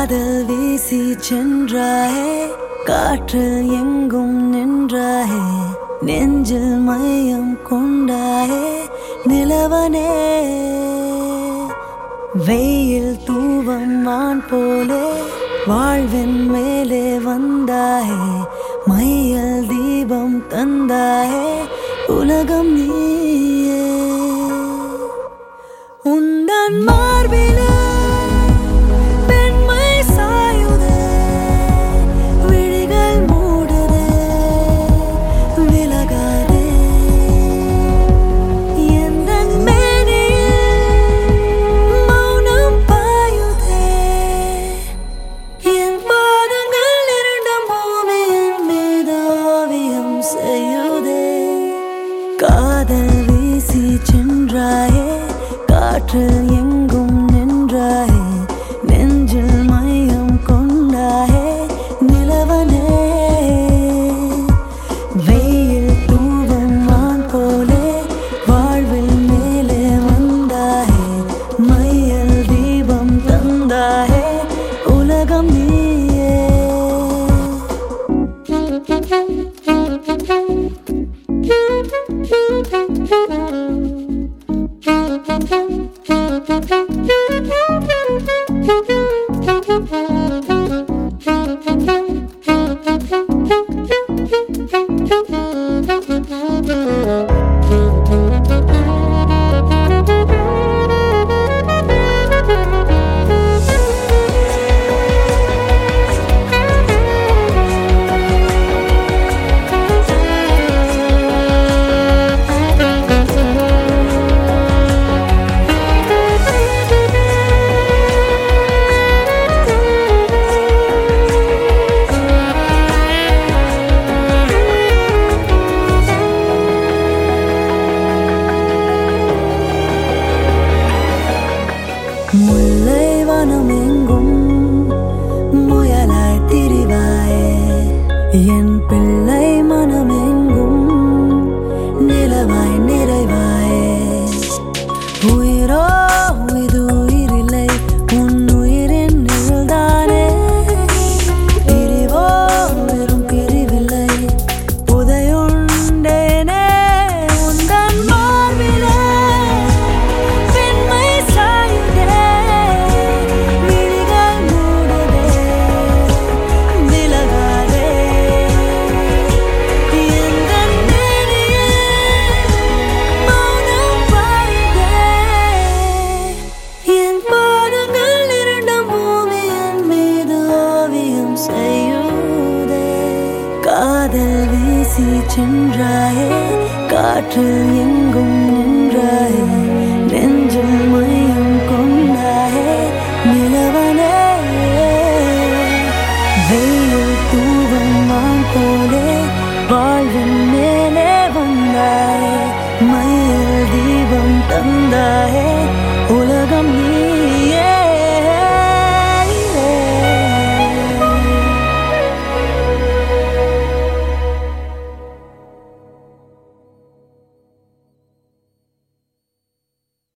காதல் வீசி சென்றாயே, காற்றில் எங்கும் நின்றாயே, நெஞ்சில் மையம் கொண்டாயே நிலவனே. வெயில் தூவம் வான் போலே வாழ்வின் மேலே வந்தாயே, மையல் தீபம் தந்தாயே உலகம் நீயே. உந்தன் மார்பிலே பெண்மை சாயுதே, விழிகள் மூடுதே விலகாதே. எந்தன் மேனியில் மௌனம் பாயுதே, என் பாதங்கள் இரண்டும் பூமியின் மீது ஓவியம் செய்யுதே. காதல் வீசி சென்றாயே, காற்றில் எங்கும் நின்றாயே, நெஞ்சில் மையம் கொண்டாயே நிலவனே. வெயில் தூவம் வான் போலே வாழ்வில் மேலே வந்தாயே, மையல் தீபம் தந்தாயே உலகம் நீயே. முல்லை வனம் எங்கும் முயலாய் திரிவாயே, என் பிள்ளை மனம் எங்கும் நிலவாய் நிறைவாயே. உயிரோ இது உயிரில்லை, உன் உயிரின் நிழல்தானே. பிரிவோ வெறும் பிரிவில்லை, புதையுண்டேனே உந்தன் மார்பிலே பெண்மை சாயுதே, விழிகள் மூடுதே விலகாதே. எந்தன் மேனியில் மௌனம் பாயுதே, என் பாதங்கள் இரண்டும் பூமியின் மீது ஓவியம் செய்யுதே. காதல் வீசி சென்றாயே, காற்றில் எங்கும் நின்றாயே, நெஞ்சில் மையம் கொண்டாயே நிலவனே. வெயில் தூவம் வான் போலே வாழ்வின் மேலே வந்தாயே, மையல் தீபம் தந்தாயே